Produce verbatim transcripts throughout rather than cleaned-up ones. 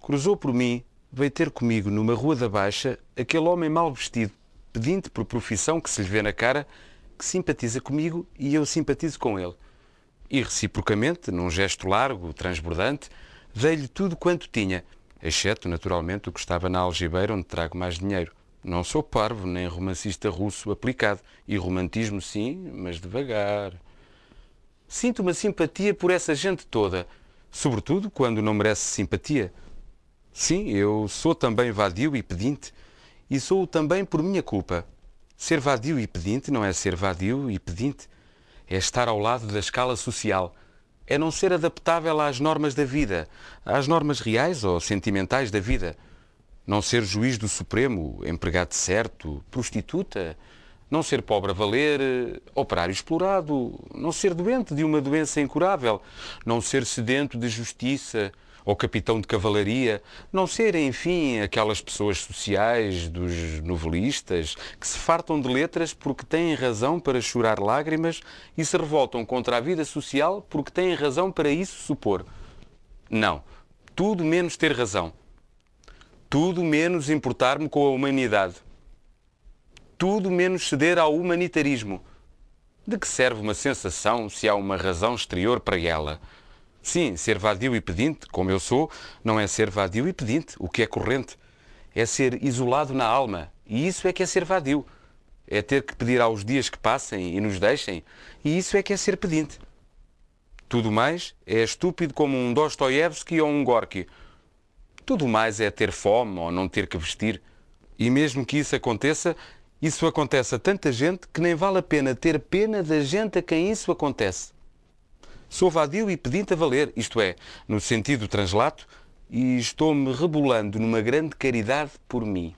Cruzou por mim, veio ter comigo numa rua da Baixa aquele homem mal vestido, pedinte por profissão que se lhe vê na cara, que simpatiza comigo e eu simpatizo com ele. E reciprocamente, num gesto largo, transbordante, dei-lhe tudo quanto tinha, exceto, naturalmente, o que estava na algibeira onde trago mais dinheiro. Não sou parvo, nem romancista russo aplicado. E romantismo sim, mas devagar. Sinto uma simpatia por essa gente toda, sobretudo quando não merece simpatia. Sim, eu sou também vadio e pedinte, e sou-o também por minha culpa. Ser vadio e pedinte não é ser vadio e pedinte, é estar ao lado da escala social, é não ser adaptável às normas da vida, às normas reais ou sentimentais da vida. Não ser juiz do Supremo, empregado certo, prostituta, não ser pobre a valer, operário explorado, não ser doente de uma doença incurável, não ser sedento de justiça ou capitão de cavalaria, não ser, enfim, aquelas pessoas sociais dos novelistas que se fartam de letras porque têm razão para chorar lágrimas e se revoltam contra a vida social porque têm razão para isso supor. Não, tudo menos ter razão. Tudo menos importar-me com a humanidade. Tudo menos ceder ao humanitarismo. De que serve uma sensação se há uma razão exterior para ela? Sim, ser vadio e pedinte, como eu sou, não é ser vadio e pedinte, o que é corrente. É ser isolado na alma, e isso é que é ser vadio. É ter que pedir aos dias que passem e nos deixem, e isso é que é ser pedinte. Tudo mais é estúpido como um Dostoiévski ou um Gorky. Tudo mais é ter fome ou não ter que vestir. E mesmo que isso aconteça, isso acontece a tanta gente que nem vale a pena ter pena da gente a quem isso acontece. Sou vadio e pedinte a valer, isto é, no sentido translato, e estou-me rebolando numa grande caridade por mim.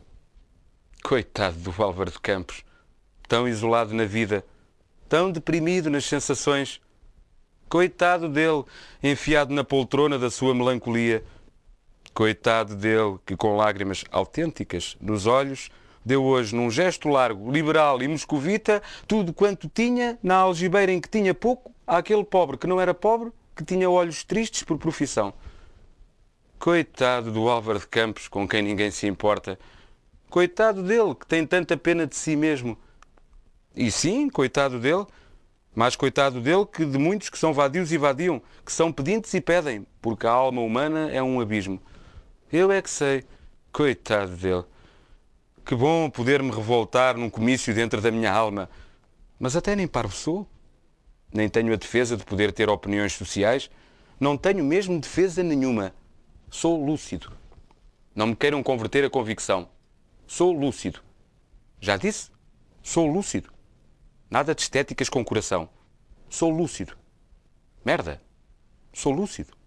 Coitado do Álvaro de Campos, tão isolado na vida, tão deprimido nas sensações. Coitado dele, enfiado na poltrona da sua melancolia. Coitado dele, que com lágrimas autênticas nos olhos, deu hoje, num gesto largo, liberal e moscovita, tudo quanto tinha, na algibeira em que tinha pouco, àquele pobre que não era pobre, que tinha olhos tristes por profissão. Coitado do Álvaro de Campos, com quem ninguém se importa. Coitado dele, que tem tanta pena de si mesmo. E sim, coitado dele, mas coitado dele que de muitos que são vadios e vadiam, que são pedintes e pedem, porque a alma humana é um abismo. Eu é que sei. Coitado dele. Que bom poder-me revoltar num comício dentro da minha alma. Mas até nem parvo sou. Nem tenho a defesa de poder ter opiniões sociais. Não tenho mesmo defesa nenhuma. Sou lúcido. Não me queiram converter a convicção. Sou lúcido. Já disse? Sou lúcido. Nada de estéticas com coração. Sou lúcido. Merda. Sou lúcido.